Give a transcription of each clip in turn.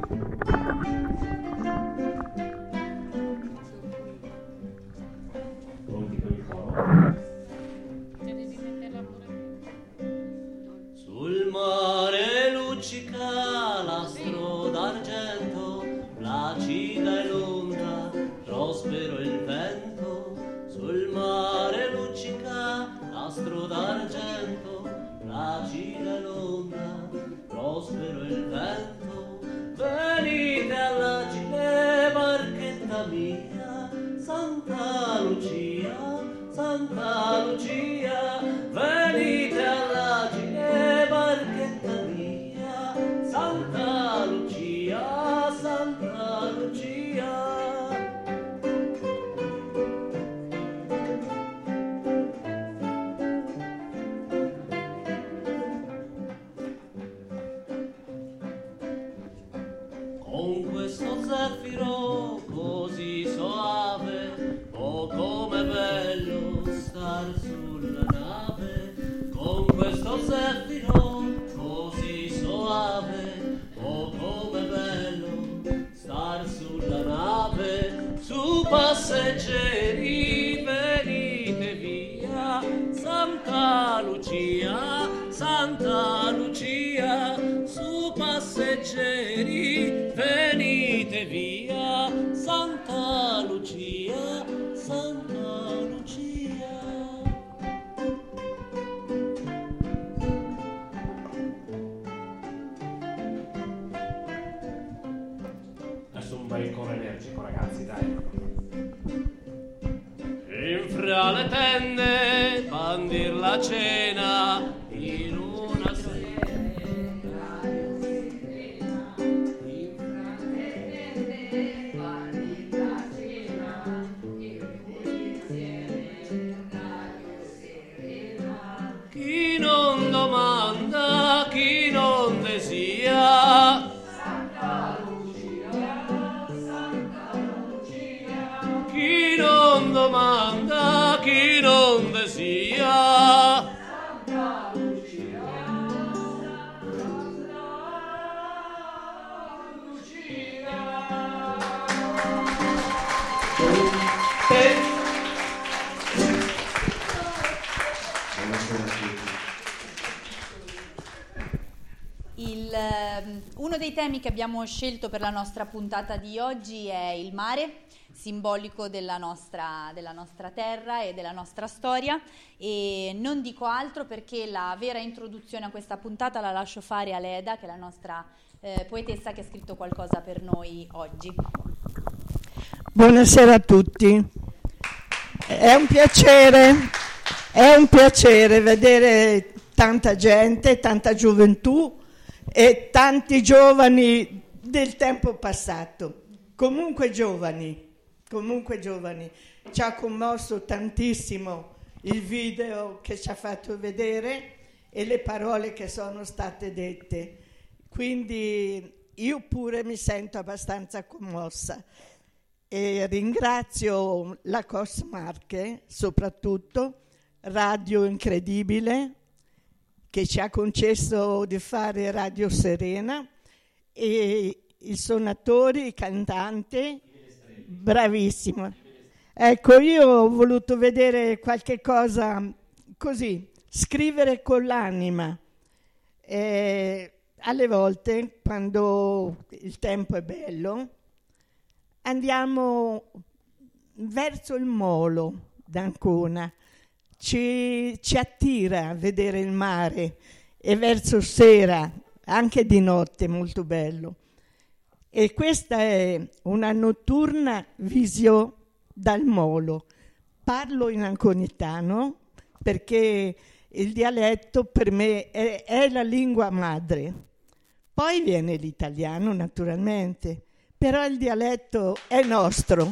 Pronti con il coro? Sul mare luccica l'astro d'argento, placida è l'onda, prospero il vento. Sul mare luccica l'astro d'argento, placida è l'onda, prospero il vento. Venite all'agile barchetta mia, Santa Lucia, Santa Lucia. Venite all'agile barchetta mia, Santa Lucia, Santa Lucia. Con questo zeffiro così soave, oh com'è bello star sulla nave. Con questo zeffiro così soave, oh com'è bello star sulla nave. Su passeggeri venite via, Santa Lucia, Santa Lucia. Su passeggeri venite via, Santa Lucia, Santa Lucia. Adesso un bel coro energico, ragazzi, dai. In fra le tende bandir la cena in una sera. Chi non domanda, chi non desia, Santa Lucia, Santa Lucia. chi non domanda, chi non desia. Santa Lucia, Santa Lucia. Uno dei temi che abbiamo scelto per la nostra puntata di oggi è il mare, simbolico della nostra terra e della nostra storia, e non dico altro perché la vera introduzione a questa puntata la lascio fare a Leda, che è la nostra poetessa che ha scritto qualcosa per noi oggi. Buonasera a tutti. È un piacere vedere tanta gente, tanta gioventù e tanti giovani del tempo passato. Comunque giovani. Ci ha commosso tantissimo il video che ci ha fatto vedere e le parole che sono state dette. Quindi io pure mi sento abbastanza commossa. E ringrazio la Cos Marche, soprattutto, Radio Incredibile, che ci ha concesso di fare Radio Serena, e il suonatore, il cantante, bravissimo. Ecco, io ho voluto vedere qualche cosa così, scrivere con l'anima. Alle volte, quando il tempo è bello, andiamo verso il molo d'Ancona, ci attira a vedere il mare, e verso sera, anche di notte, molto bello. E questa è una notturna visio dal molo. Parlo in anconitano perché il dialetto per me è la lingua madre. Poi viene l'italiano, naturalmente, però il dialetto è nostro.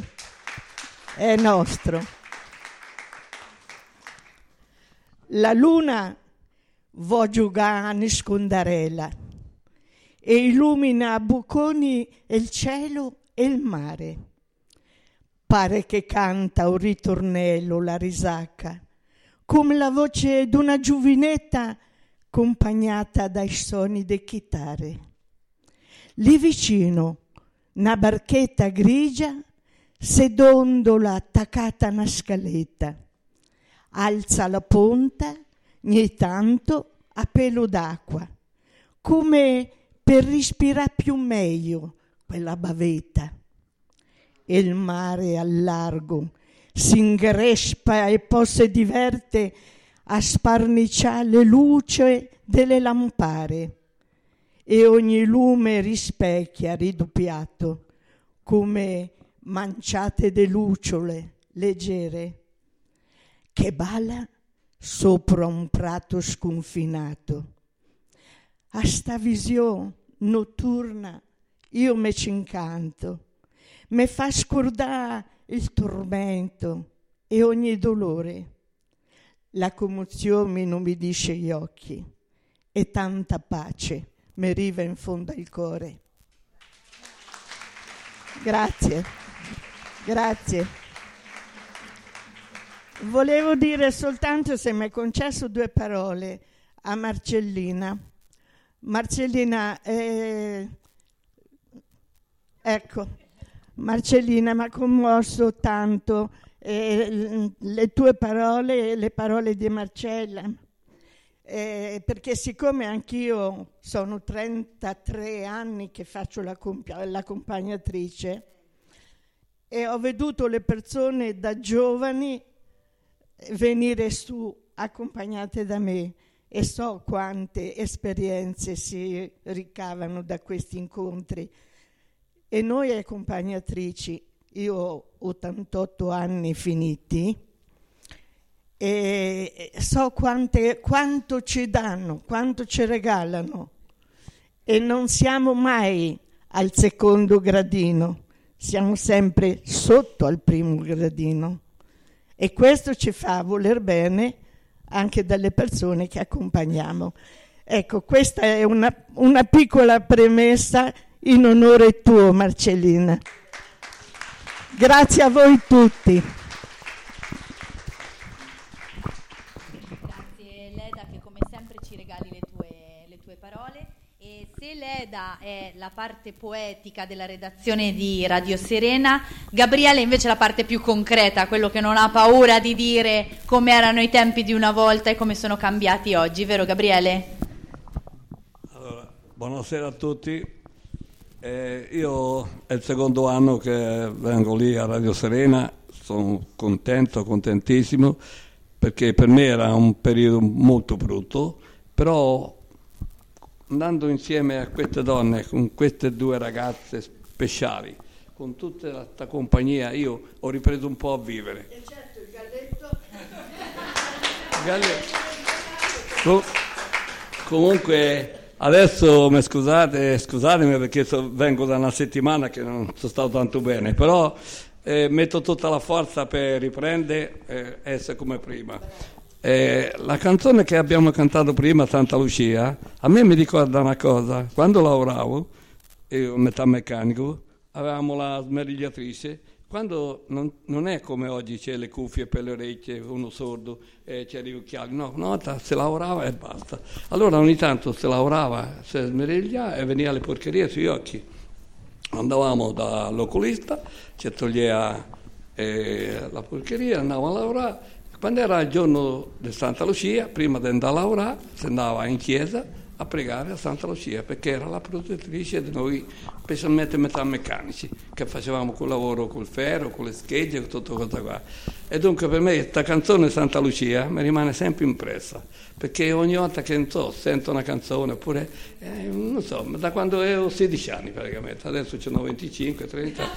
La luna vo giocare a nascondarela e illumina a bocconi il cielo e il mare. Pare che canta un ritornello la risacca, come la voce d'una giovinetta accompagnata dai suoni de chitarre. Lì vicino, una barchetta grigia, sedondola attaccata a una scaletta. Alza la ponta, ogni tanto a pelo d'acqua, come per respirare più meglio quella bavetta. E il mare al largo si ingrespa e poi si diverte a sparniciare le luci delle lampare, e ogni lume rispecchia ridoppiato come manciate de lucciole leggere che balla sopra un prato sconfinato. A sta visione notturna io me ci incanto, me fa scordare il tormento e ogni dolore. La commozione non mi dice gli occhi e tanta pace mi arriva in fondo al cuore. Grazie, grazie. Volevo dire soltanto, se mi è concesso, 2 parole a Marcellina. Marcellina, Marcellina mi ha commosso tanto le tue parole e le parole di Marcella, perché siccome anch'io sono 33 anni che faccio l'accompagnatrice e ho veduto le persone da giovani venire su accompagnate da me e so quante esperienze si ricavano da questi incontri. E noi accompagnatrici, io ho 88 anni finiti e so quanto ci danno, quanto ci regalano, e non siamo mai al secondo gradino, siamo sempre sotto al primo gradino, e questo ci fa voler bene anche dalle persone che accompagniamo. Ecco, questa è una piccola premessa in onore tuo, Marcellina. Grazie a voi tutti. Grazie Leda, che come sempre ci regali le tue parole. E se Leda è la parte poetica della redazione di Radio Serena, Gabriele invece è la parte più concreta, quello che non ha paura di dire come erano i tempi di una volta e come sono cambiati oggi, vero Gabriele? Allora, buonasera a tutti. Io è il secondo anno che vengo lì a Radio Serena, sono contentissimo, perché per me era un periodo molto brutto, però andando insieme a queste donne, con queste 2 ragazze speciali, con tutta questa compagnia, io ho ripreso un po' a vivere. E certo, il galletto. Comunque adesso scusatemi perché vengo da una settimana che non sono stato tanto bene, però metto tutta la forza per riprendere e essere come prima. La canzone che abbiamo cantato prima, Santa Lucia, a me mi ricorda una cosa. Quando lavoravo, io metalmeccanico, avevamo la smerigliatrice. Quando non è come oggi, c'è le cuffie per le orecchie, uno sordo, c'è gli occhiali, no, una volta si lavorava e basta. Allora ogni tanto si lavorava, si smerigliava e veniva le porcherie sugli occhi. Andavamo dall'oculista, ci toglieva la porcheria, andavamo a lavorare. Quando era il giorno di Santa Lucia, prima di andare a lavorare, si andava in chiesa a pregare a Santa Lucia, perché era la protettrice di noi, specialmente metalmeccanici, che facevamo quel lavoro col ferro, con le schegge, con tutto questo qua. E dunque per me questa canzone Santa Lucia mi rimane sempre impressa, perché ogni volta che sento una canzone, oppure, non so, da quando avevo 16 anni praticamente, adesso ce n'ho 25, 30,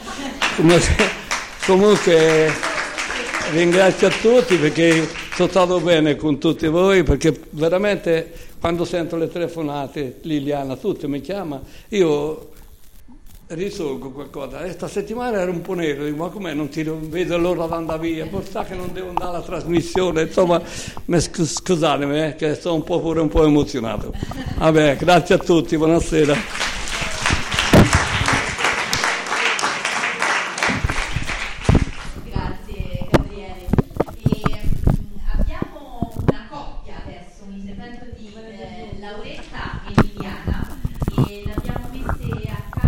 comunque ringrazio a tutti perché sono stato bene con tutti voi, perché veramente quando sento le telefonate, Liliana, tutti mi chiama, io risolgo qualcosa. Questa settimana era un po' nero, dico, ma com'è, non ti vedo l'ora di andare via, poi sa che non devo andare alla trasmissione, insomma, scusatemi, che sono pure un po' emozionato. Vabbè, grazie a tutti, buonasera. Lauretta e Liliana, e l'abbiamo messe a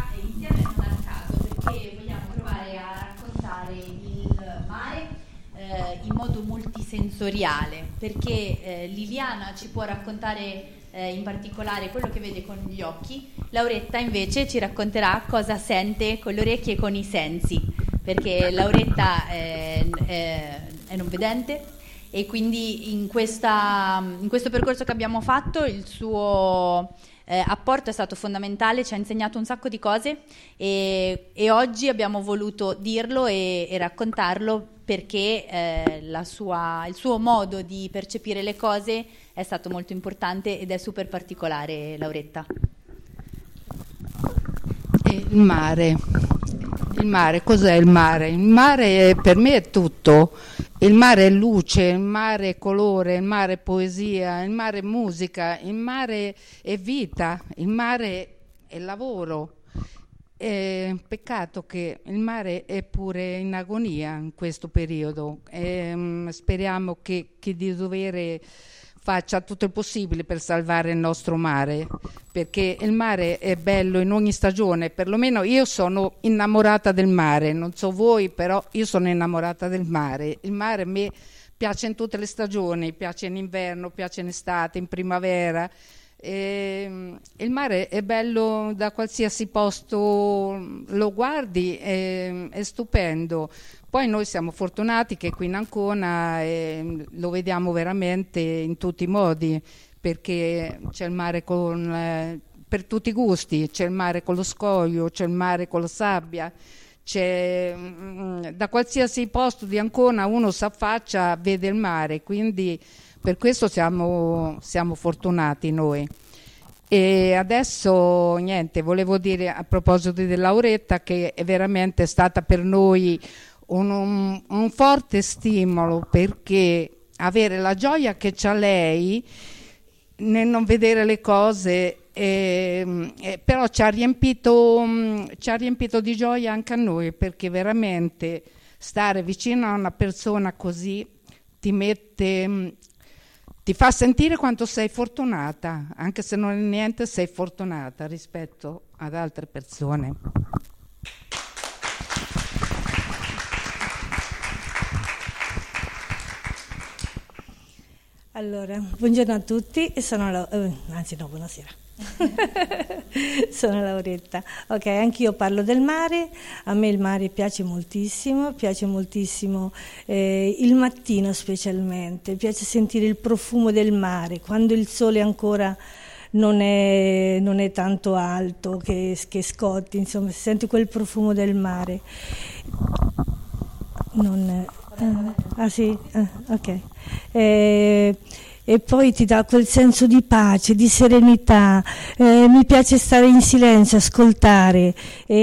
sensoriale, perché Liliana ci può raccontare in particolare quello che vede con gli occhi, Lauretta invece ci racconterà cosa sente con le orecchie e con i sensi, perché Lauretta è non vedente e quindi in questo percorso che abbiamo fatto il suo apporto è stato fondamentale, ci ha insegnato un sacco di cose e oggi abbiamo voluto dirlo e raccontarlo perché il suo modo di percepire le cose è stato molto importante ed è super particolare. Lauretta. Il mare, cos'è il mare? Il mare per me è tutto. Il mare è luce, il mare è colore, il mare è poesia, il mare è musica, il mare è vita, il mare è lavoro. Peccato che il mare è pure in agonia in questo periodo. Speriamo che chi di dovere faccia tutto il possibile per salvare il nostro mare, perché il mare è bello in ogni stagione. Perlomeno io sono innamorata del mare, non so voi, però io sono innamorata del mare. Il mare a me piace in tutte le stagioni, piace in inverno, piace in estate, in primavera. Il mare è bello da qualsiasi posto lo guardi, è stupendo. Poi noi siamo fortunati che qui in Ancona lo vediamo veramente in tutti i modi, perché c'è il mare per tutti i gusti, c'è il mare con lo scoglio, c'è il mare con la sabbia, da qualsiasi posto di Ancona uno s'affaccia, vede il mare, quindi per questo siamo fortunati noi. E adesso niente, volevo dire a proposito di Lauretta che è veramente stata per noi un forte stimolo, perché avere la gioia che c'ha lei nel non vedere le cose, però ci ha riempito di gioia anche a noi, perché veramente stare vicino a una persona così ti fa sentire quanto sei fortunata, anche se non è niente, sei fortunata rispetto ad altre persone. Allora, buongiorno a tutti, buonasera. Sono Lauretta. Ok, anch'io parlo del mare. A me il mare piace moltissimo il mattino specialmente, piace sentire il profumo del mare quando il sole ancora non è tanto alto che scotti, insomma, si sente quel profumo del mare. Ok. E poi ti dà quel senso di pace, di serenità. Mi piace stare in silenzio, ascoltare,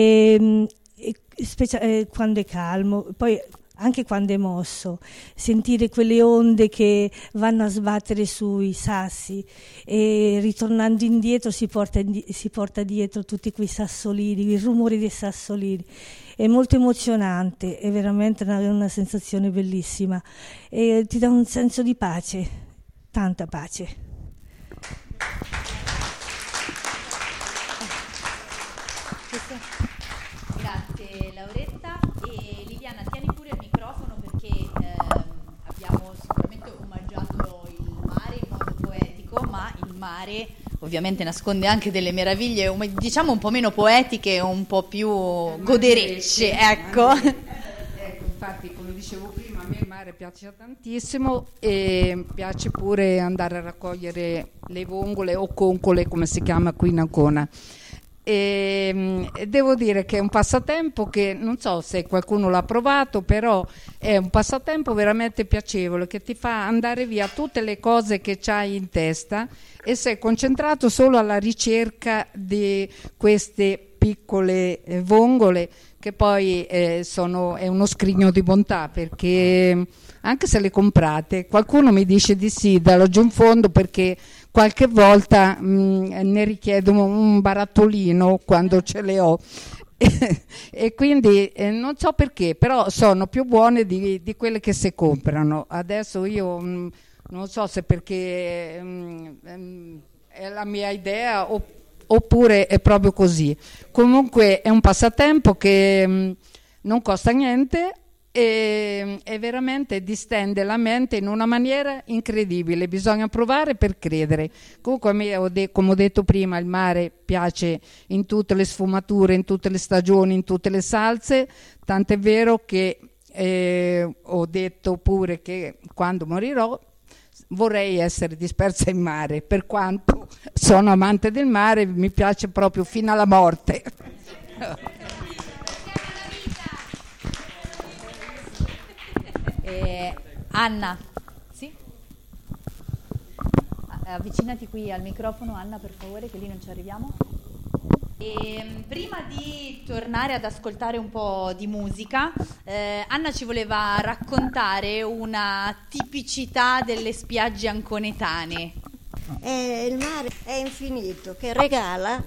quando è calmo, poi anche quando è mosso, sentire quelle onde che vanno a sbattere sui sassi e ritornando indietro si porta dietro tutti quei sassolini, il rumore dei sassolini. È molto emozionante, è veramente una sensazione bellissima e ti dà un senso di pace, tanta pace. Grazie Lauretta. E Liliana, tieni pure il microfono perché abbiamo sicuramente omaggiato il mare in modo poetico, ma il mare ovviamente nasconde anche delle meraviglie, diciamo un po' meno poetiche, un po' più goderecce, ecco. Infatti, come dicevo prima, a me il mare piace tantissimo e piace pure andare a raccogliere le vongole o concole, come si chiama qui in Ancona. E devo dire che è un passatempo che non so se qualcuno l'ha provato, però è un passatempo veramente piacevole che ti fa andare via tutte le cose che c'hai in testa e sei concentrato solo alla ricerca di queste piccole vongole che poi è uno scrigno di bontà, perché anche se le comprate qualcuno mi dice di sì da laggiù in fondo, perché qualche volta ne richiedo un barattolino quando ce le ho e quindi non so perché, però sono più buone di quelle che si comprano. Adesso io non so se perché è la mia idea oppure è proprio così. Comunque è un passatempo che non costa niente e veramente distende la mente in una maniera incredibile. Bisogna provare per credere. Comunque a me, come ho detto prima, il mare piace in tutte le sfumature, in tutte le stagioni, in tutte le salse, tant'è vero che ho detto pure che quando morirò vorrei essere dispersa in mare, per quanto sono amante del mare, mi piace proprio fino alla morte. Anna, sì? Avvicinati qui al microfono, Anna, per favore, che lì non ci arriviamo. Prima di tornare ad ascoltare un po' di musica, Anna ci voleva raccontare una tipicità delle spiagge anconetane. Il mare è infinito, che regala,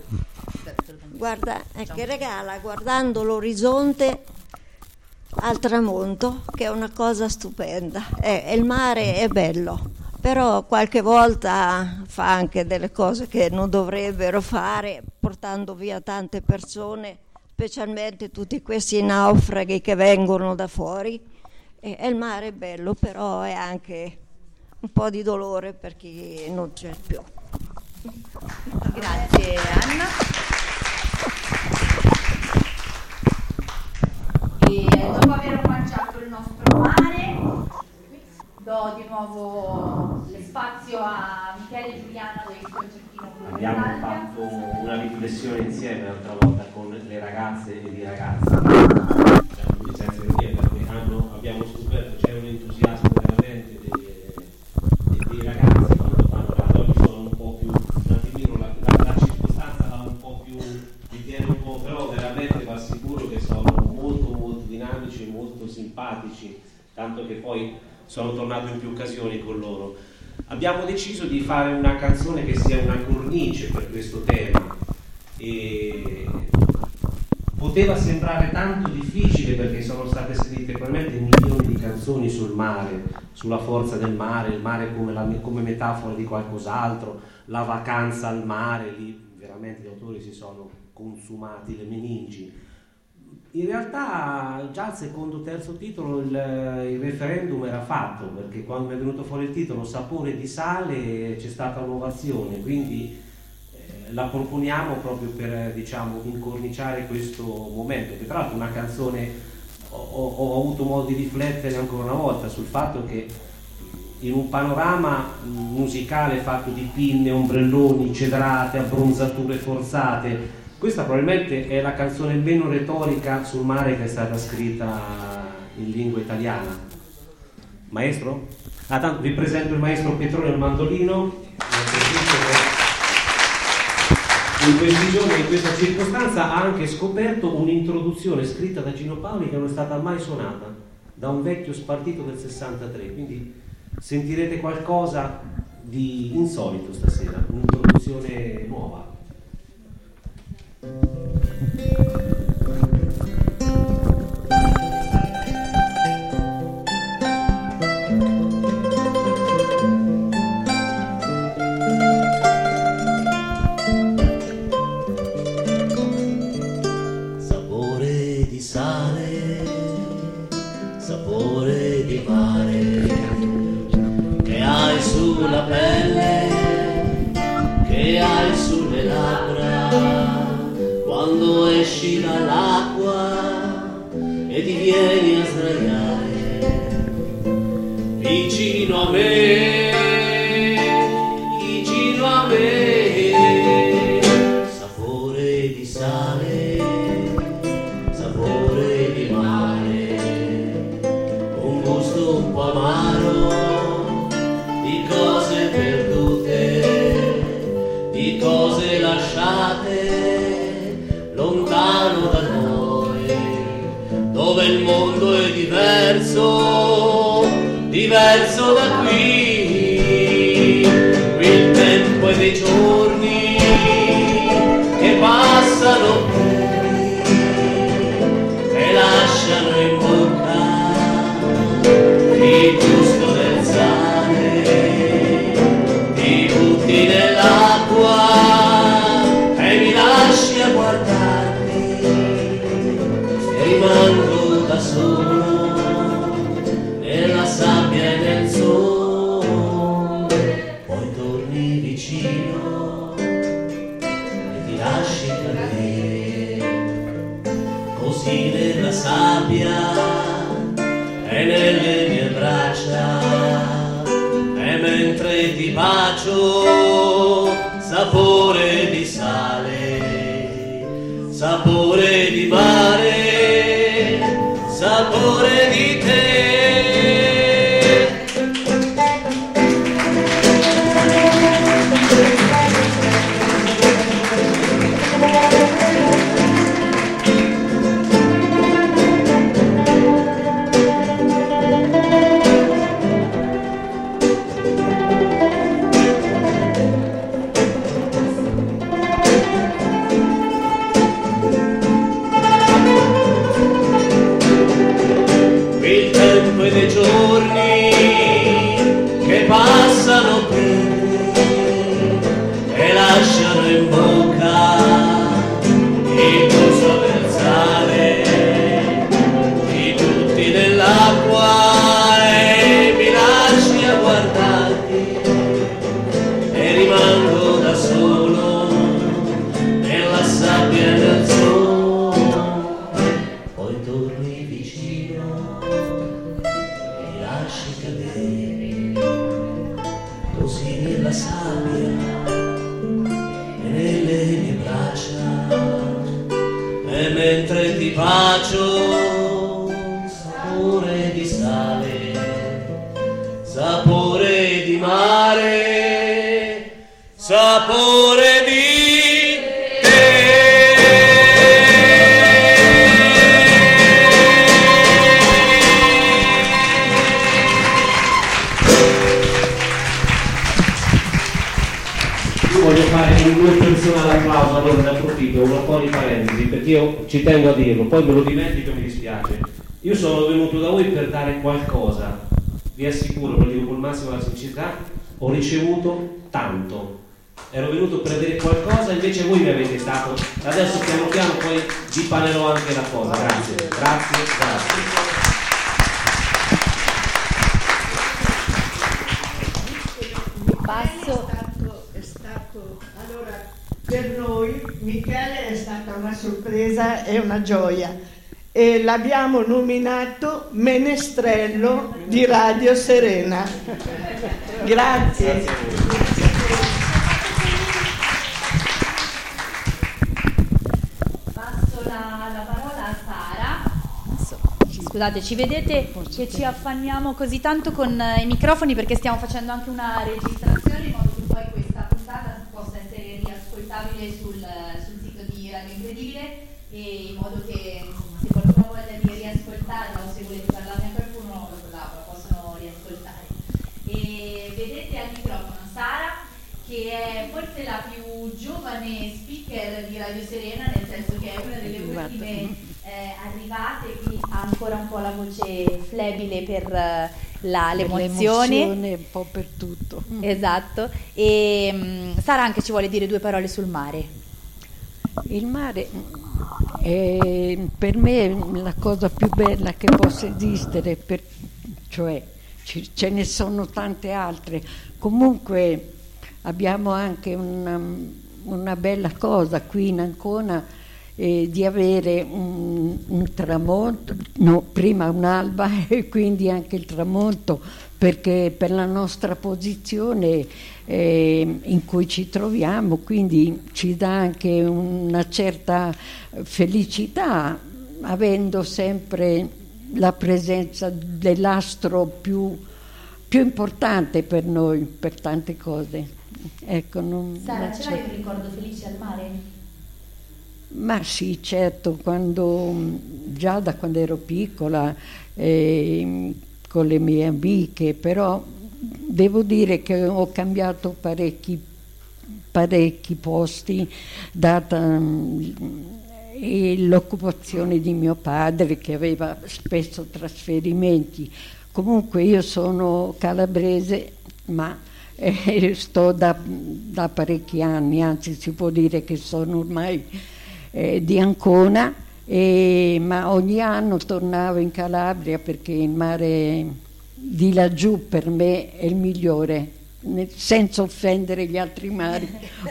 guardando l'orizzonte al tramonto, che è una cosa stupenda. Il mare è bello, però qualche volta fa anche delle cose che non dovrebbero fare, portando via tante persone, specialmente tutti questi naufraghi che vengono da fuori. Il mare è bello, però è anche un po' di dolore per chi non c'è più. Grazie Anna. E dopo aver mangiato il nostro mare, do di nuovo spazio a Michele e Giuliana del concertino. Abbiamo fatto una riflessione insieme l'altra volta con le ragazze e i ragazzi, senza dire, perché abbiamo scoperto c'è un entusiasmo veramente dei ragazzi quando fanno radio. Oggi sono un po' più, un attimino la circostanza va un po' più, mi tiene un po', però veramente vi assicuro che sono molto molto dinamici e molto simpatici, tanto che poi sono tornato in più occasioni con loro. Abbiamo deciso di fare una canzone che sia una cornice per questo tema e poteva sembrare tanto difficile perché sono state scritte probabilmente milioni di canzoni sul mare, sulla forza del mare, il mare come metafora di qualcos'altro, la vacanza al mare, lì veramente gli autori si sono consumati le meningi. In realtà già al secondo o terzo titolo il referendum era fatto, perché quando è venuto fuori il titolo Sapore di sale c'è stata un'ovazione, quindi la proponiamo proprio per, diciamo, incorniciare questo momento, che tra l'altro è una canzone, ho avuto modo di riflettere ancora una volta sul fatto che in un panorama musicale fatto di pinne, ombrelloni, cedrate, abbronzature forzate, questa probabilmente è la canzone meno retorica sul mare che è stata scritta in lingua italiana. Maestro? Tanto vi presento il maestro Petrone al mandolino. In questi giorni, in questa circostanza, ha anche scoperto un'introduzione scritta da Gino Paoli che non è stata mai suonata da un vecchio spartito del 63, quindi sentirete qualcosa di insolito stasera, un'introduzione nuova. Sapore di sale, sapore di mare, che hai sulla pelle, che hai sulle labbra, quando esci dall'acqua e ti vieni a sdraiare vicino a me, vicino a me. Sapore di sale, sapore di mare, un gusto un po' amaro di cose perdute, di cose lasciate lontano da noi, dove il mondo è diverso, diverso da qui. Qui il tempo è dei giorni che passano e lasciano in bocca il gusto del sale, ti butti nell'acqua e mi lasci a guardarti e rimango da solo lasci cadere così nella sabbia e nelle mie braccia, e mentre ti bacio sapore di sale, sapore di mare, sapore di te. Dei giorni che passano qui e lasciano in bocca il gusto del sale di tutti nell'acqua, e mi lasci a guardarti e rimango da solo nella sabbia del sole. Poi torni vicino, lasci cadere così nella sabbia e nelle mie braccia, e mentre ti bacio sapore di sale, sapore di mare, sapore di voglio fare un mio personale applauso, allora ne approfitto, una fuori parentesi, perché io ci tengo a dirlo, poi me lo dimentico e mi dispiace. Io sono venuto da voi per dare qualcosa, vi assicuro, lo dico con massima sincerità, ho ricevuto tanto. Ero venuto per avere qualcosa, invece voi mi avete dato, adesso piano piano poi vi panerò anche la cosa. Grazie, grazie, grazie. Passo. Allora, per noi Michele è stata una sorpresa e una gioia, e l'abbiamo nominato menestrello di Radio Serena. Grazie. Passo la parola a Sara. Scusate, ci vedete che ci affanniamo così tanto con i microfoni perché stiamo facendo anche una registrazione in modo che poi questa puntata possa essere riascoltabile sul sito di Radio Incredibile, e in modo che se qualcuno ha voglia di riascoltarla o se volete parlarne a qualcuno la possono riascoltare. E vedete al microfono Sara, che è forse la più giovane speaker di Radio Serena, nel senso che è una delle ultime arrivate, quindi ha ancora un po' la voce flebile per l'emozione, un po' per tutto. Esatto. E Sara anche ci vuole dire due parole sul mare. Il mare è per me la cosa più bella che possa esistere, cioè ce ne sono tante altre. Comunque abbiamo anche una bella cosa qui in Ancona, di avere un tramonto, no, prima un'alba e quindi anche il tramonto, perché per la nostra posizione in cui ci troviamo, quindi ci dà anche una certa felicità, avendo sempre la presenza dell'astro più importante per noi, per tante cose. Ecco, Sara, ce l'hai un ricordo felice al mare? Ma sì, certo, già da quando ero piccola, con le mie amiche, però devo dire che ho cambiato parecchi posti, data l'occupazione di mio padre, che aveva spesso trasferimenti. Comunque io sono calabrese, ma sto da parecchi anni, anzi si può dire che sono ormai di Ancona, ma ogni anno tornavo in Calabria perché il mare di laggiù per me è il migliore, senza offendere gli altri mari.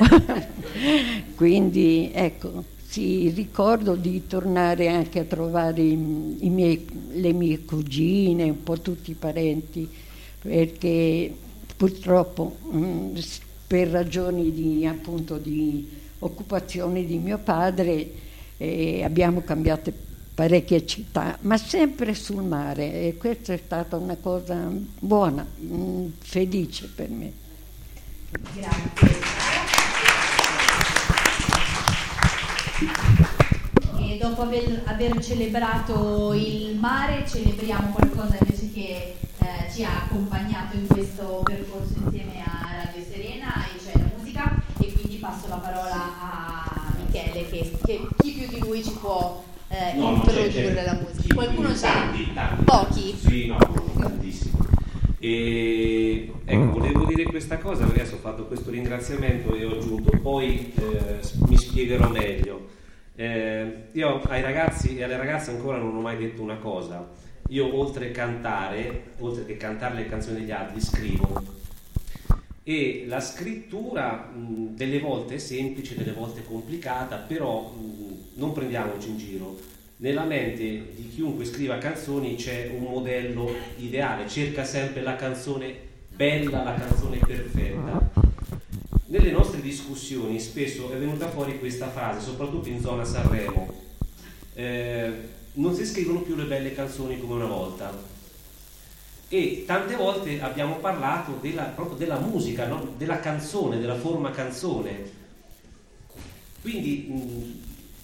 Quindi ecco, sì, ricordo di tornare anche a trovare le mie cugine, un po' tutti i parenti, perché purtroppo per ragioni di occupazione di mio padre abbiamo cambiato parecchie città, ma sempre sul mare, e questa è stata una cosa buona, felice per me. Grazie. E dopo aver celebrato il mare, celebriamo qualcosa invece che ci ha accompagnato in questo percorso insieme a Radio Serena, e cioè la musica, e quindi passo la parola a Michele che chi più di lui ci può introdurre la musica. Qualcuno c'è? Tanti. Pochi? Sì, no, tantissimi. E ecco, volevo dire questa cosa perché adesso ho fatto questo ringraziamento e ho aggiunto, poi mi spiegherò meglio. Io ai ragazzi e alle ragazze ancora non ho mai detto una cosa. Io oltre che cantare le canzoni degli altri, scrivo, e la scrittura delle volte è semplice, delle volte è complicata, però non prendiamoci in giro. Nella mente di chiunque scriva canzoni c'è un modello ideale, cerca sempre la canzone bella, la canzone perfetta. Nelle nostre discussioni spesso è venuta fuori questa frase, soprattutto in zona Sanremo: non si scrivono più le belle canzoni come una volta. E tante volte abbiamo parlato proprio della musica, no? Della canzone, della forma canzone. Quindi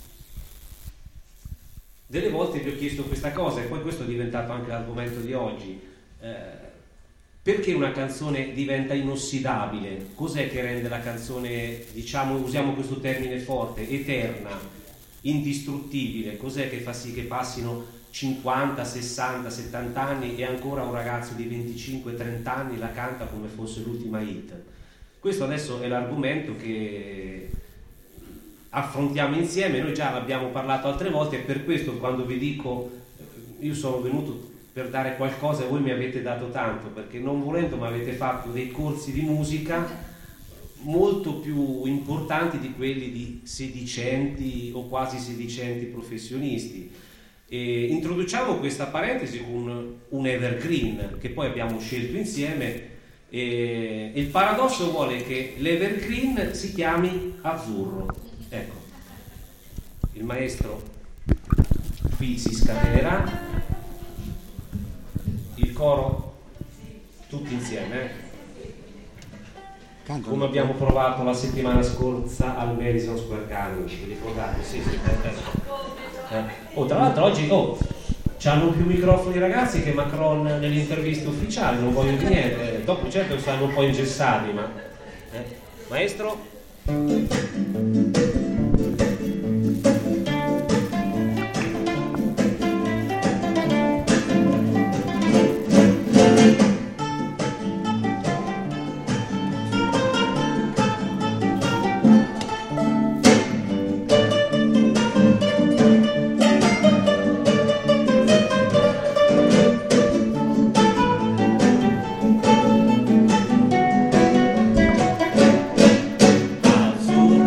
delle volte vi ho chiesto questa cosa, e poi questo è diventato anche l'argomento di oggi. Perché una canzone diventa inossidabile? Cos'è che rende la canzone, diciamo, usiamo questo termine forte, eterna, indistruttibile? Cos'è che fa sì che passino 50, 60, 70 anni e ancora un ragazzo di 25-30 anni la canta come fosse l'ultima hit? Questo adesso è l'argomento che affrontiamo insieme. Noi già l'abbiamo parlato altre volte, e per questo quando vi dico io sono venuto per dare qualcosa e voi mi avete dato tanto, perché non volendo mi avete fatto dei corsi di musica molto più importanti di quelli di sedicenti o quasi sedicenti professionisti. E introduciamo questa parentesi con un evergreen che poi abbiamo scelto insieme, e il paradosso vuole che l'evergreen si chiami Azzurro. Ecco, il maestro qui si scatenerà, il coro tutti insieme, come abbiamo provato la settimana scorsa al Madison Square Garden, vi ricordate? Sì. Tra l'altro oggi c'hanno più microfoni i ragazzi che Macron nelle interviste ufficiali, non voglio dire niente. Dopo certo stanno un po' ingessati, ma maestro? Azzurro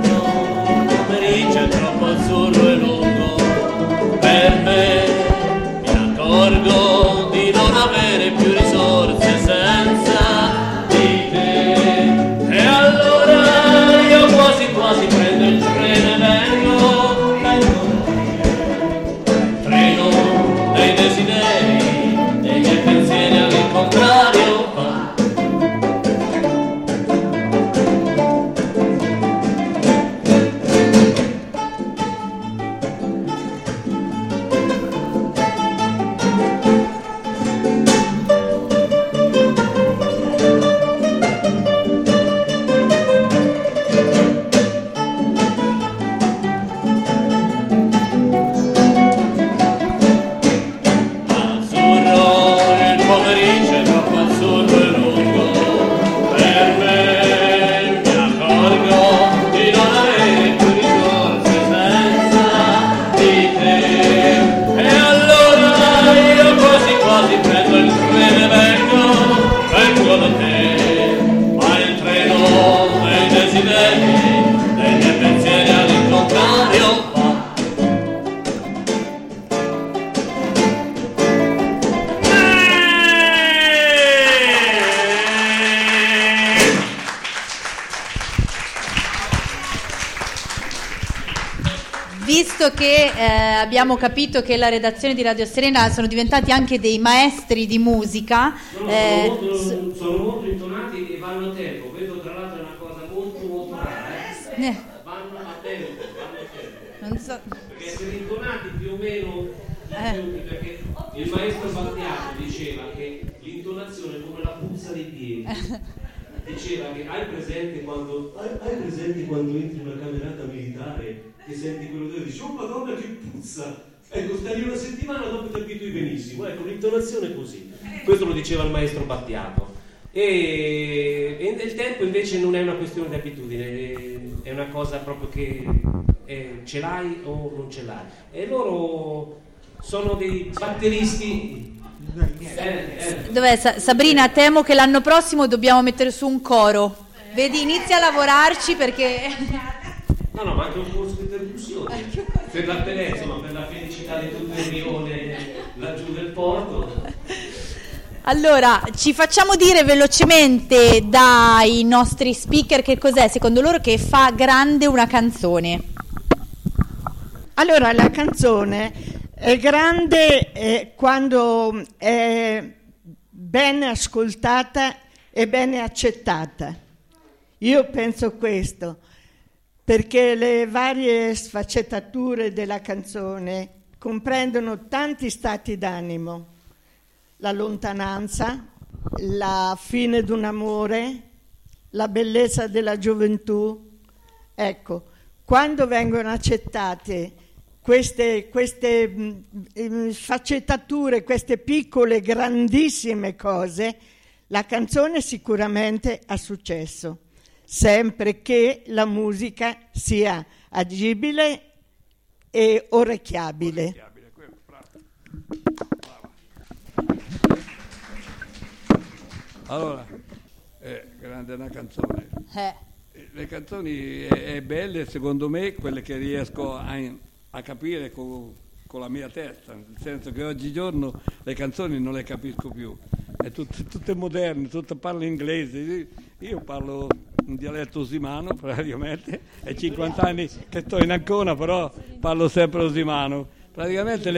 visto che abbiamo capito che la redazione di Radio Serena sono diventati anche dei maestri di musica, sono molto intonati e vanno a tempo. Questo tra l'altro è una cosa molto rara. Vanno a tempo. Non so. Perché essere intonati più o meno, perché il maestro Battiato diceva che l'intonazione è come la puzza dei piedi. Diceva che hai presente quando entri in una camerata militare e senti quello che dici, oh madonna che puzza, ecco, stai una settimana dopo ti abitui benissimo, ecco, l'intonazione è così. Questo lo diceva il maestro Battiato. E nel tempo invece non è una questione di abitudine, è una cosa proprio che ce l'hai o non ce l'hai. E loro sono dei batteristi. Dov'è Sabrina? Temo che l'anno prossimo dobbiamo mettere su un coro. Vedi, inizia a lavorarci perché No, ma anche un corso di percussione per la insomma, per la felicità di tutto il rione laggiù del porto. Allora, ci facciamo dire velocemente dai nostri speaker che cos'è secondo loro che fa grande una canzone. Allora, la canzone è grande quando è ben ascoltata e bene accettata. Io penso questo, perché le varie sfaccettature della canzone comprendono tanti stati d'animo: la lontananza, la fine d'un amore, la bellezza della gioventù. Ecco, quando vengono accettate queste sfaccettature, queste piccole, grandissime cose, la canzone sicuramente ha successo, sempre che la musica sia agibile e orecchiabile. Allora, è grande una canzone. Le canzoni è belle, secondo me, quelle che riesco a capire con la mia testa, nel senso che oggigiorno le canzoni non le capisco più, è tutte moderne, tutte parlo inglese, io parlo un dialetto usimano praticamente, è 50 anni che sto in Ancona, però parlo sempre usimano, praticamente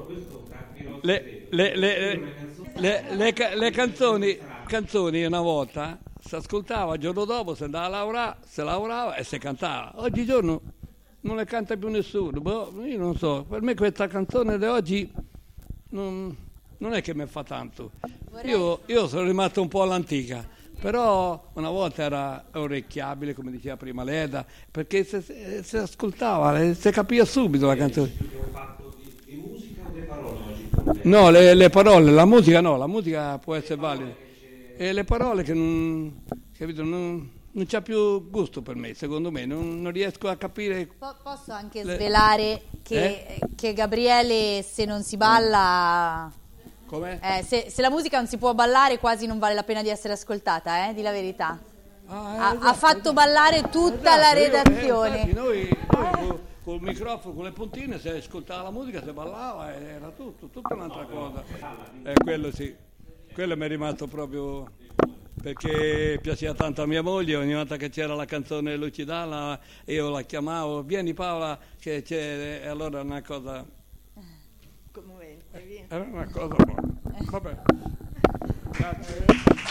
le canzoni una volta si ascoltava, il giorno dopo si andava a lavorare, si lavorava e si cantava. Oggigiorno non le canta più nessuno, io non so, per me questa canzone di oggi non è che mi fa tanto. Io sono rimasto un po' all'antica, però una volta era orecchiabile, come diceva prima Leda, perché si ascoltava, si capiva subito la canzone. Di musica o le parole oggi? No, le parole, la musica no, la musica può essere valida. E le parole che non c'ha più gusto per me, secondo me, non riesco a capire. Posso anche svelare che Gabriele, se non si balla, com'è? Se la musica non si può ballare, quasi non vale la pena di essere ascoltata, di la verità. Ha fatto ballare tutta la redazione. Infatti noi col microfono, con le puntine, se ascoltava la musica, se ballava, era tutta un'altra cosa. Quello sì, quello mi è rimasto proprio, perché piaceva tanto a mia moglie, ogni volta che c'era la canzone Lucidana io la chiamavo, vieni Paola che c'è, e allora è una cosa commovente, via. Era una cosa buona. Vabbè, grazie.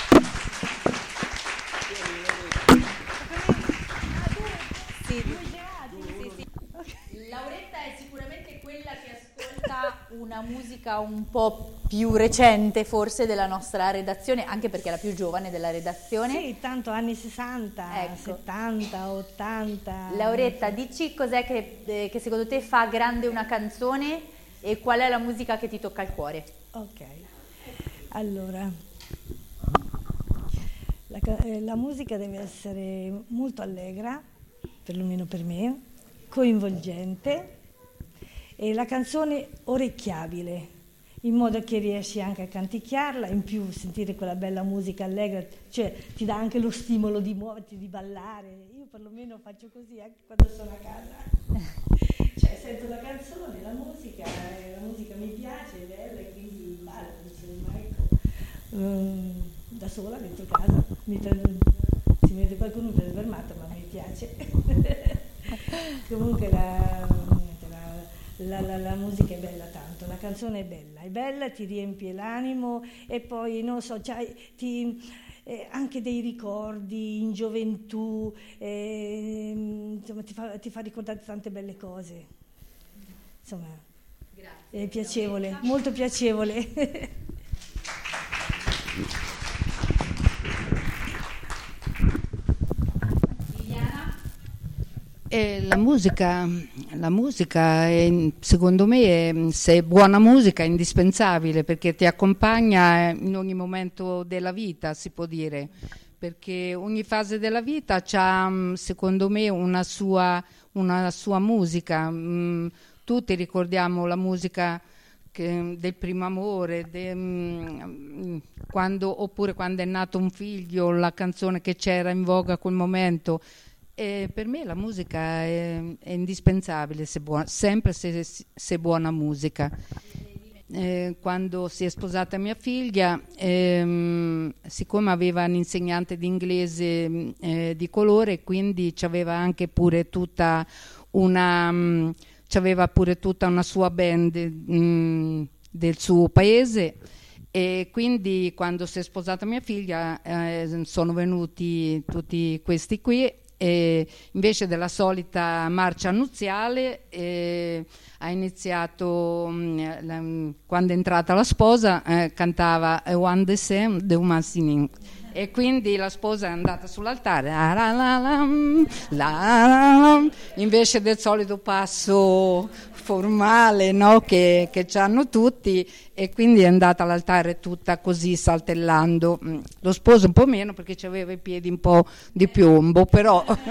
Lauretta è sicuramente quella che ascolta una musica un po' più recente forse della nostra redazione, anche perché è la più giovane della redazione. Sì, tanto anni 60, ecco. 70, 80. Lauretta, dici cos'è che secondo te fa grande una canzone e qual è la musica che ti tocca il cuore? Ok, allora, la musica deve essere molto allegra, perlomeno per me, coinvolgente, e la canzone orecchiabile, in modo che riesci anche a canticchiarla, in più sentire quella bella musica allegra, cioè ti dà anche lo stimolo di muoverti, di ballare. Io perlomeno faccio così anche quando sono a casa. Cioè sento la canzone, la musica mi piace, è bella e quindi ballo, insomma, ecco. Da sola dentro casa, si vede qualcuno che è fermato, ma mi piace. Comunque la canzone è bella, ti riempie l'animo e poi non so, anche dei ricordi in gioventù, insomma, ti fa ricordare tante belle cose. Insomma, è piacevole, molto piacevole. La musica secondo me, se è buona musica, è indispensabile, perché ti accompagna in ogni momento della vita, si può dire, perché ogni fase della vita ha, secondo me, una sua musica. Tutti ricordiamo la musica del primo amore, oppure quando è nato un figlio, la canzone che c'era in voga a quel momento. E per me la musica è indispensabile, sempre se buona musica. Quando si è sposata mia figlia, siccome aveva un insegnante di inglese di colore, quindi c'aveva anche pure tutta una sua band del suo paese. E quindi quando si è sposata mia figlia sono venuti tutti questi qui. E invece della solita marcia nuziale ha iniziato, quando è entrata la sposa, cantava One the Same, The Woman Singing, e quindi la sposa è andata sull'altare invece del solito passo formale, no? che hanno tutti, e quindi è andata all'altare tutta così saltellando. Lo sposo un po' meno, perché aveva i piedi un po' di piombo, però Cos'è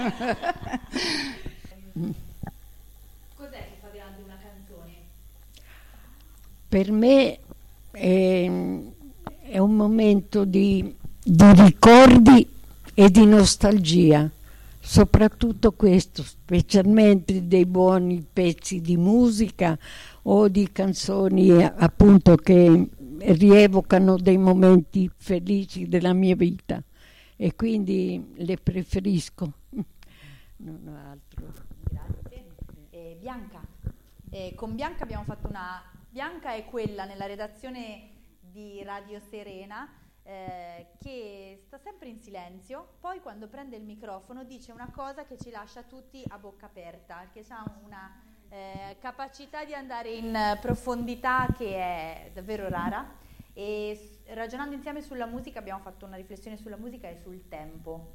che fa grande una canzone? Per me è un momento di ricordi e di nostalgia, soprattutto questo, specialmente dei buoni pezzi di musica o di canzoni appunto che rievocano dei momenti felici della mia vita, e quindi le preferisco. Non ho altro. Grazie. Bianca, con Bianca abbiamo fatto Bianca è quella nella redazione di Radio Serena che sta sempre in silenzio, poi quando prende il microfono dice una cosa che ci lascia tutti a bocca aperta, che ha una capacità di andare in profondità che è davvero rara. E ragionando insieme sulla musica abbiamo fatto una riflessione sulla musica e sul tempo.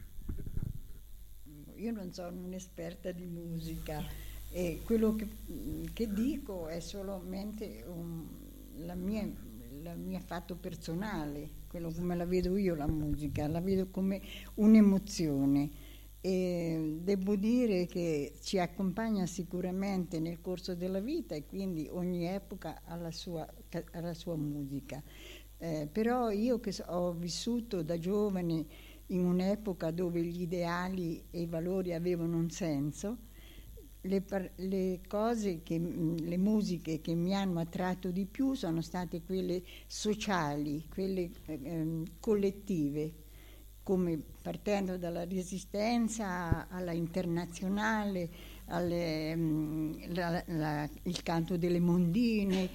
Io non sono un'esperta di musica e quello che dico è solamente la mia fatto personale, quello come la vedo io la musica, la vedo come un'emozione, e devo dire che ci accompagna sicuramente nel corso della vita, e quindi ogni epoca ha la sua musica. Però io che ho vissuto da giovane in un'epoca dove gli ideali e i valori avevano un senso, le musiche che mi hanno attratto di più sono state quelle sociali, quelle collettive, come partendo dalla Resistenza alla Internazionale, il canto delle mondine,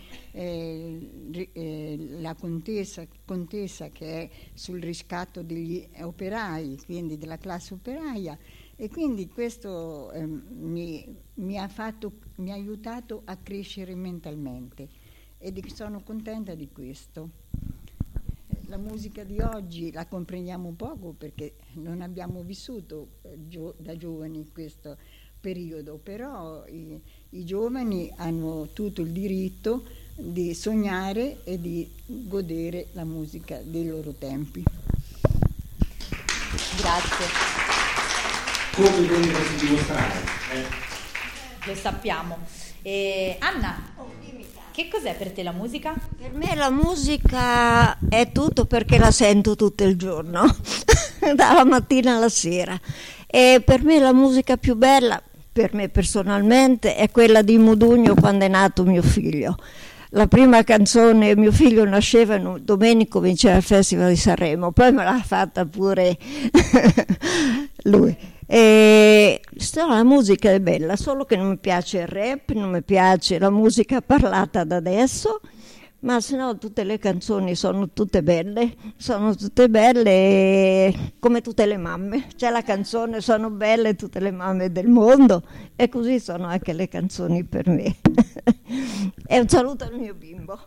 la contessa che è sul riscatto degli operai, quindi della classe operaia, e quindi questo mi ha aiutato a crescere mentalmente, ed sono contenta di questo. La musica di oggi la comprendiamo poco perché non abbiamo vissuto da giovani questo periodo, però i giovani hanno tutto il diritto di sognare e di godere la musica dei loro tempi. Grazie. Come dovresti dimostrare? Lo sappiamo. Anna, che cos'è per te la musica? Per me la musica è tutto, perché la sento tutto il giorno, dalla mattina alla sera. E per me la musica più bella, per me personalmente, è quella di Modugno quando è nato mio figlio. La prima canzone, mio figlio nasceva Domenico, vinceva il Festival di Sanremo, poi me l'ha fatta pure lui. E la musica è bella, solo che non mi piace il rap, non mi piace la musica parlata da adesso, ma se no tutte le canzoni sono tutte belle come tutte le mamme. C'è la canzone, sono belle tutte le mamme del mondo e così sono anche le canzoni per me. E un saluto al mio bimbo.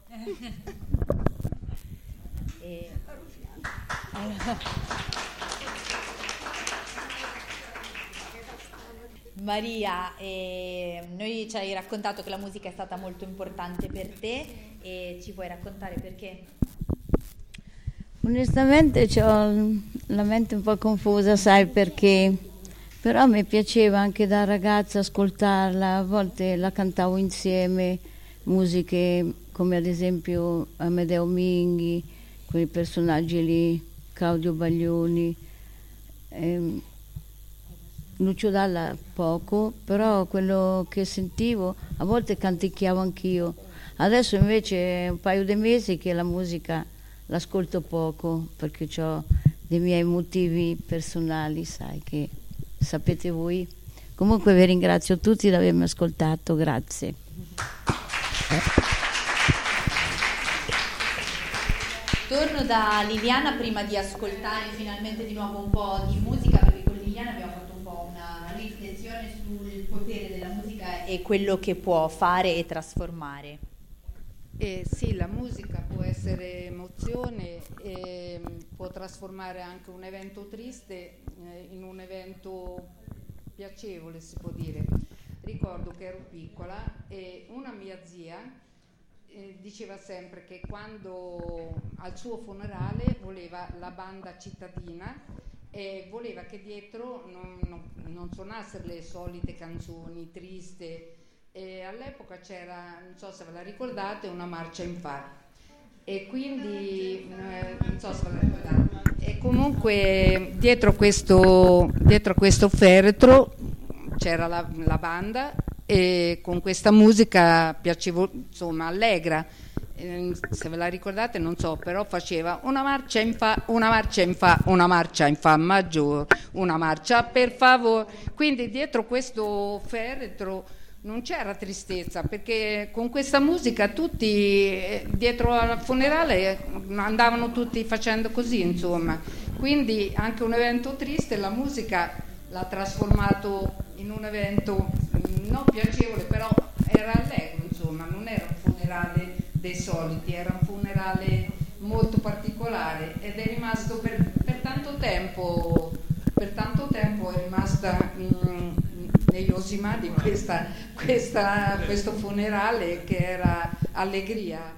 Maria, noi ci hai raccontato che la musica è stata molto importante per te e ci puoi raccontare perché? Onestamente ho la mente un po' confusa, sai perché? Però mi piaceva anche da ragazza ascoltarla, a volte la cantavo insieme, musiche come ad esempio Amedeo Minghi, quei personaggi lì, Claudio Baglioni, Lucio Dalla poco, però quello che sentivo a volte canticchiavo anch'io. Adesso invece è un paio di mesi che la musica l'ascolto poco perché ho dei miei motivi personali, sai, che sapete voi. Comunque vi ringrazio tutti di avermi ascoltato, grazie. Torno da Liliana prima di ascoltare finalmente di nuovo un po' di musica, perché con Liliana abbiamo fatto un po' una riflessione sul potere della musica e quello che può fare e trasformare. Sì, la musica può essere emozione, può trasformare anche un evento triste in un evento piacevole, si può dire. Ricordo che ero piccola e una mia zia diceva sempre che quando al suo funerale voleva la banda cittadina e voleva che dietro non suonassero le solite canzoni triste. E all'epoca c'era, non so se ve la ricordate, una marcia in fa, e quindi non so se ve la ricordate, e comunque dietro questo feretro c'era la banda e con questa musica piacevole, insomma allegra, se ve la ricordate non so, però faceva una marcia in fa, una marcia in fa, una marcia in fa maggiore, una marcia per favore. Quindi dietro questo feretro non c'era tristezza, perché con questa musica tutti dietro al funerale andavano tutti facendo così, insomma. Quindi anche un evento triste la musica l'ha trasformato in un evento non piacevole, però era allegro, insomma, non era un funerale dei soliti, era un funerale molto particolare ed è rimasto per tanto tempo è rimasta negli osimari questo funerale che era allegria.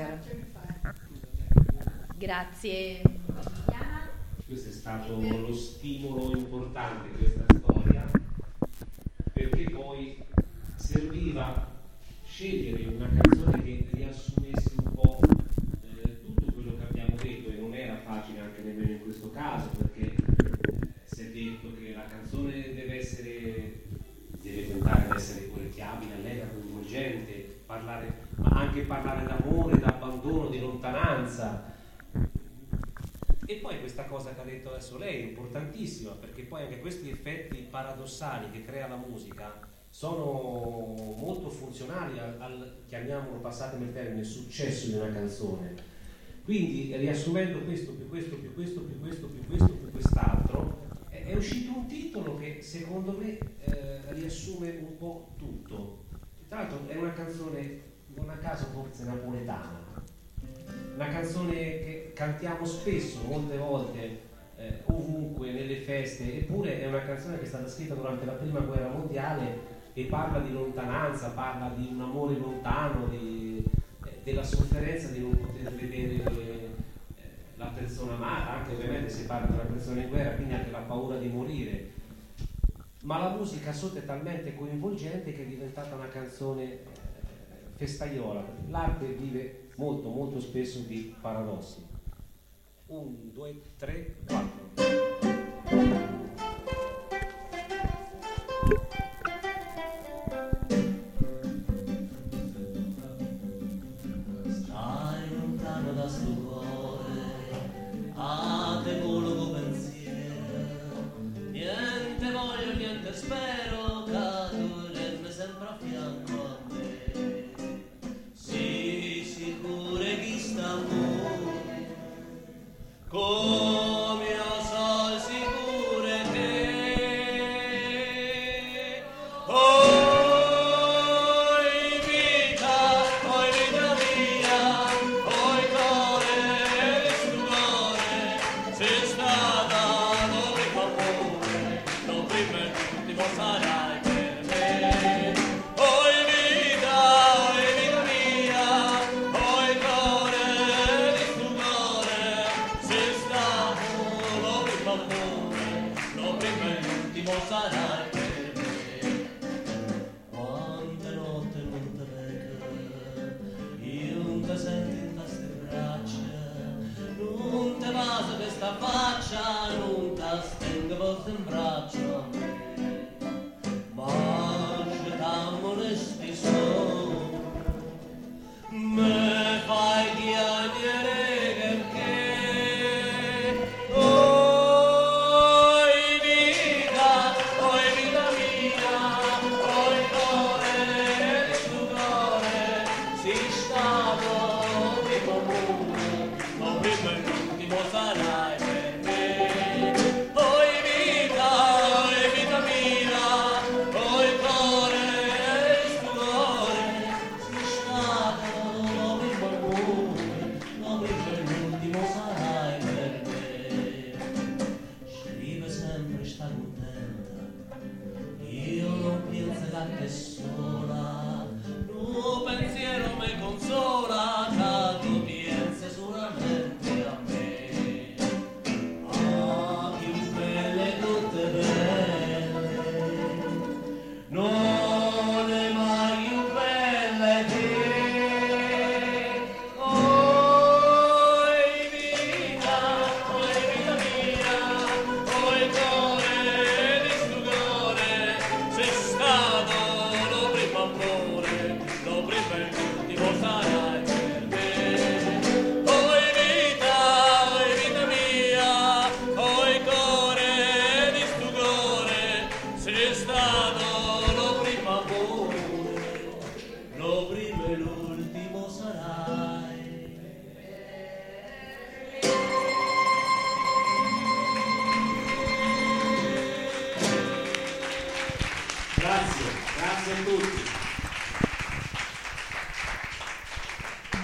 Grazie. Questo è stato lo stimolo importante di questa storia, perché poi serviva scegliere una canzone che riassumesse un po' tutto quello che abbiamo detto, e non era facile anche nemmeno in questo caso, perché si è detto che la canzone deve tentare di essere orecchiabile, allegra, coinvolgente, ma anche parlare d'amore, d'abbandono, di lontananza. E poi questa cosa che ha detto adesso lei è importantissima, perché poi anche questi effetti paradossali che crea la musica sono molto funzionali al chiamiamolo, passatemi il termine, successo di una canzone. Quindi riassumendo questo più questo più questo più questo più questo più quest'altro, è uscito un titolo che secondo me riassume un po' tutto. Tra l'altro è una canzone, non a caso forse napoletana, una canzone che cantiamo spesso, molte volte, ovunque, nelle feste, eppure è una canzone che è stata scritta durante la Prima Guerra Mondiale e parla di lontananza, parla di un amore lontano, della sofferenza di non poter vedere la persona amata, anche ovviamente si parla di una persona in guerra, quindi anche la paura di morire. Ma la musica sotto è talmente coinvolgente che è diventata una canzone festaiola. L'arte vive molto molto spesso di paradossi. 1, 2, 3, 4. Stai lontano da sto cuore, a te volo pensiero, niente voglio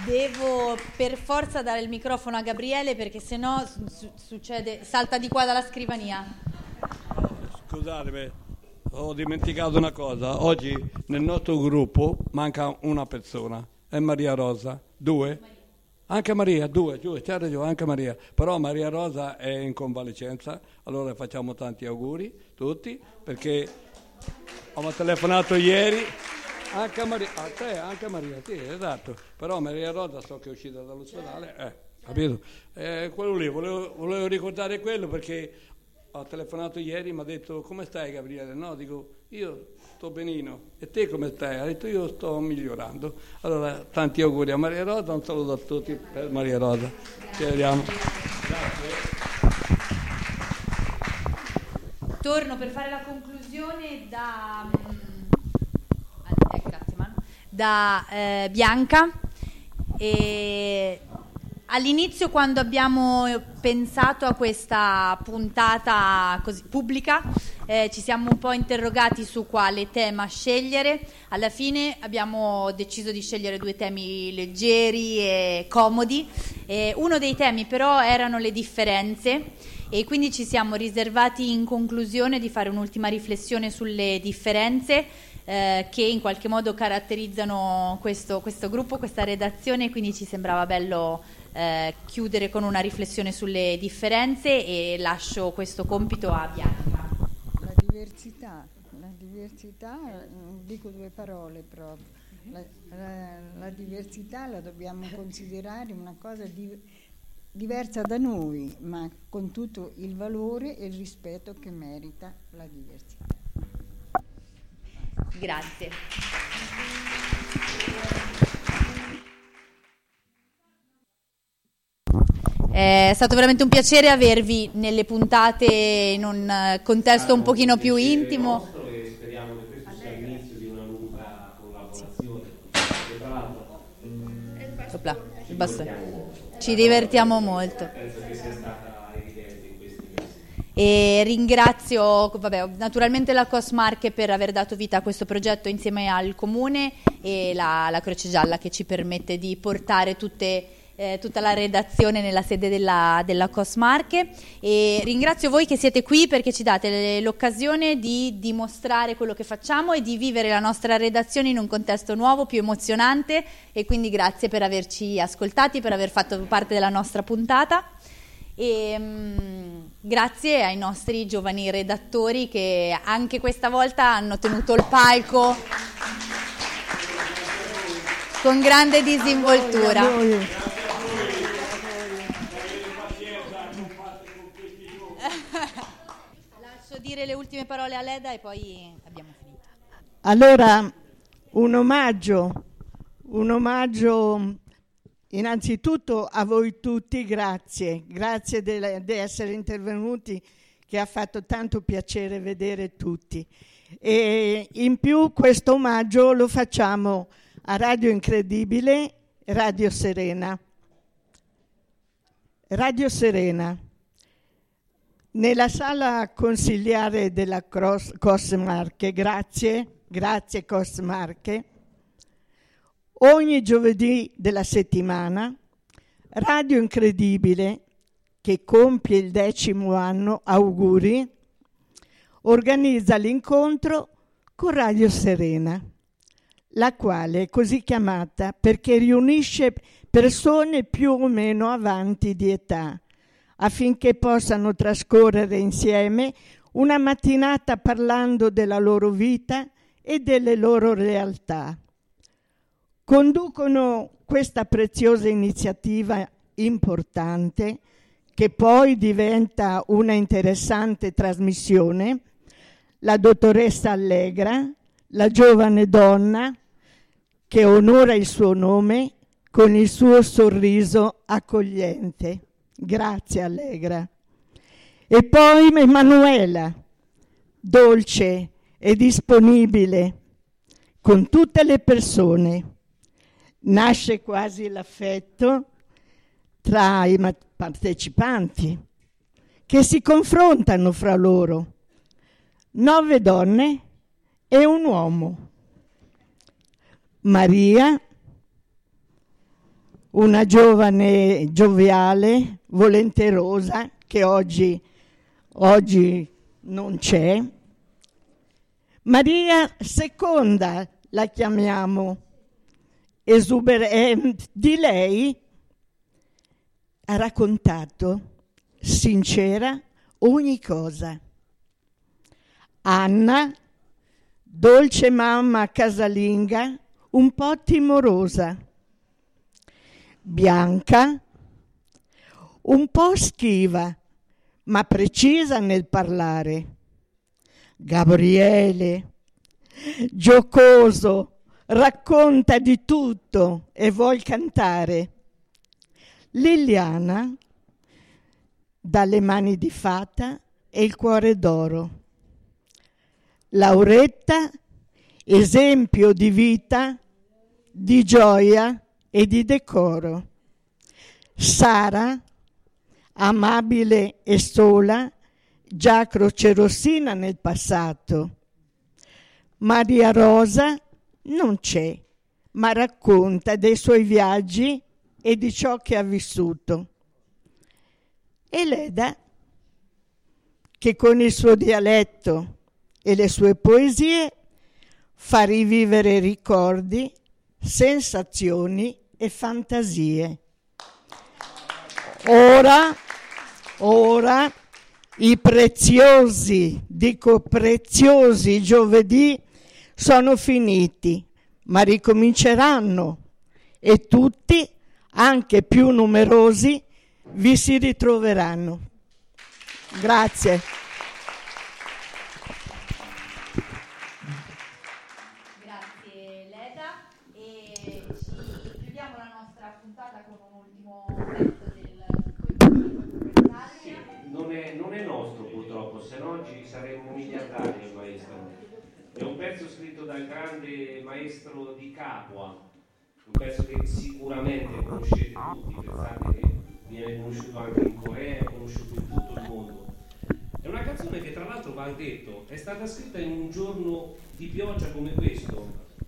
Devo per forza dare il microfono a Gabriele perché sennò succede, salta di qua dalla scrivania. Scusatemi, ho dimenticato una cosa. Oggi nel nostro gruppo manca una persona, è Maria Rosa. 2? Anche Maria, 2, c'è ragione, anche Maria. Però Maria Rosa è in convalescenza, allora facciamo tanti auguri tutti, perché ho telefonato ieri. Anche Maria, a te, anche Maria, sì, esatto. Però Maria Rosa so che è uscita dall'ospedale, capito? Quello lì, volevo ricordare quello perché ho telefonato ieri, mi ha detto come stai Gabriele? No, dico io sto benino. E te come stai? Ha detto io sto migliorando. Allora tanti auguri a Maria Rosa, un saluto a tutti per Maria Rosa. Ci vediamo. Grazie. Torno per fare la conclusione da Bianca. E all'inizio, quando abbiamo pensato a questa puntata così pubblica, ci siamo un po' interrogati su quale tema scegliere. Alla fine abbiamo deciso di scegliere 2 temi leggeri e comodi. Uno dei temi però erano le differenze, e quindi ci siamo riservati in conclusione di fare un'ultima riflessione sulle differenze che in qualche modo caratterizzano questo gruppo, questa redazione, quindi ci sembrava bello chiudere con una riflessione sulle differenze, e lascio questo compito a Bianca. La diversità, dico 2 parole proprio. La diversità la dobbiamo considerare una cosa diversa da noi, ma con tutto il valore e il rispetto che merita la diversità. Grazie. È stato veramente un piacere avervi nelle puntate in un contesto un pochino più intimo. E speriamo che questo sia l'inizio di una lunga collaborazione. E tra l'altro Il bastone. Ci divertiamo molto. Penso che sia stata evidente in questi mesi. E ringrazio naturalmente la Cosmarche per aver dato vita a questo progetto insieme al Comune, e la Croce Gialla che ci permette di portare tutta la redazione nella sede della Cosmarche. E ringrazio voi che siete qui perché ci date l'occasione di dimostrare quello che facciamo e di vivere la nostra redazione in un contesto nuovo, più emozionante, e quindi grazie per averci ascoltati, per aver fatto parte della nostra puntata. E grazie ai nostri giovani redattori che anche questa volta hanno tenuto il palco con grande disinvoltura. Lascio dire le ultime parole a Leda e poi abbiamo finito. Allora, un omaggio innanzitutto a voi tutti, grazie di essere intervenuti, che ha fatto tanto piacere vedere tutti. E in più questo omaggio lo facciamo a Radio Incredibile, Radio Serena. Radio Serena, nella sala consiliare della Cosmarche, grazie Cosmarche, ogni giovedì della settimana, Radio Incredibile, che compie il 10° anno, auguri, organizza l'incontro con Radio Serena, la quale è così chiamata perché riunisce persone più o meno avanti di età, affinché possano trascorrere insieme una mattinata parlando della loro vita e delle loro realtà. Conducono questa preziosa iniziativa importante, che poi diventa una interessante trasmissione, la dottoressa Allegra, la giovane donna che onora il suo nome con il suo sorriso accogliente. Grazie Allegra. E poi Emanuela, dolce e disponibile con tutte le persone. Nasce quasi l'affetto tra i partecipanti che si confrontano fra loro. 9 donne e un uomo. Maria, una giovane gioviale, volenterosa, che oggi non c'è. Maria II la chiamiamo, di lei ha raccontato sincera ogni cosa. Anna, dolce mamma casalinga, un po' timorosa. Bianca, un po' schiva, ma precisa nel parlare. Gabriele, giocoso, racconta di tutto e vuol cantare. Liliana, dalle mani di fata e il cuore d'oro. Lauretta, esempio di vita, di gioia e di decoro. Sara, amabile e sola, già crocerossina nel passato. Maria Rosa non c'è, ma racconta dei suoi viaggi e di ciò che ha vissuto. E Leda, che con il suo dialetto e le sue poesie fa rivivere ricordi, sensazioni e fantasie. Ora i preziosi giovedì sono finiti, ma ricominceranno e tutti, anche più numerosi, vi si ritroveranno. Grazie. Grazie Leda, e ci chiudiamo la nostra puntata con un ultimo pezzo del non è nostro purtroppo, se no oggi saremmo miliardari il maestro. È un pezzo scritto dal grande maestro di Capua, un pezzo che sicuramente conoscete tutti, pensate che viene conosciuto anche in Corea, è conosciuto in tutto il mondo. È una canzone che tra l'altro, va detto, è stata scritta in un giorno di pioggia come questo,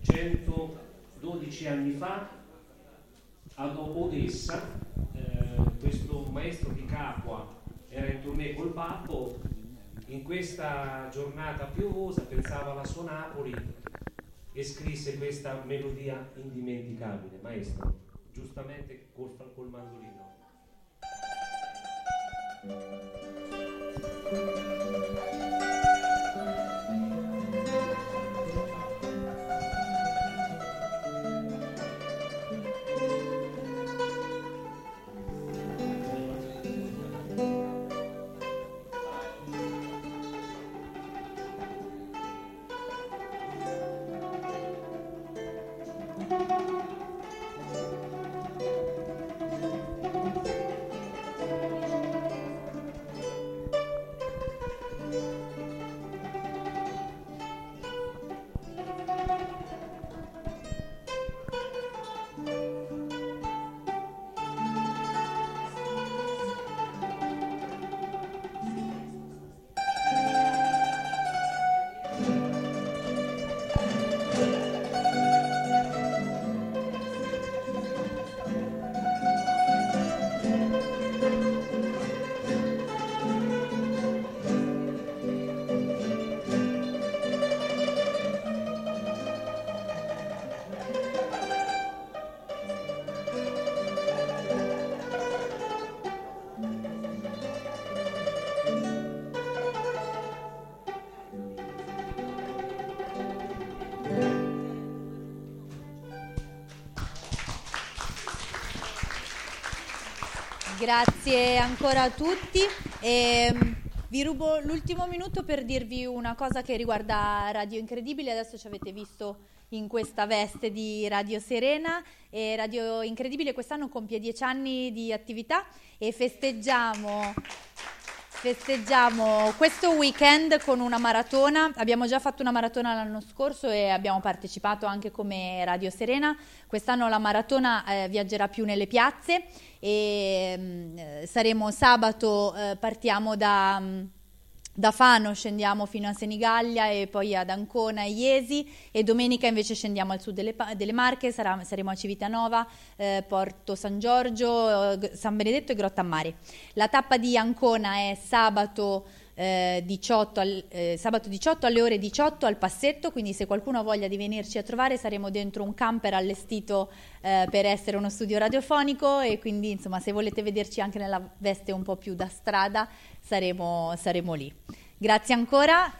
112 anni fa, ad Odessa. Questo maestro di Capua era in tournée col babbo, in questa giornata piovosa pensava alla sua Napoli e scrisse questa melodia indimenticabile. Maestro, giustamente col mandolino. Grazie ancora a tutti. Vi rubo l'ultimo minuto per dirvi una cosa che riguarda Radio Incredibile. Adesso ci avete visto in questa veste di Radio Serena, e Radio Incredibile quest'anno compie 10 anni di attività e festeggiamo questo weekend con una maratona. Abbiamo già fatto una maratona l'anno scorso e abbiamo partecipato anche come Radio Serena. Quest'anno la maratona viaggerà più nelle piazze e saremo sabato, partiamo da Da Fano scendiamo fino a Senigallia e poi ad Ancona e Iesi, e domenica invece scendiamo al sud delle Marche, saremo a Civitanova, Porto San Giorgio, San Benedetto e Grottammare. La tappa di Ancona è sabato 18 alle ore 18 al Passetto, quindi se qualcuno ha voglia di venirci a trovare saremo dentro un camper allestito per essere uno studio radiofonico, e quindi insomma se volete vederci anche nella veste un po' più da strada saremo lì. Grazie ancora.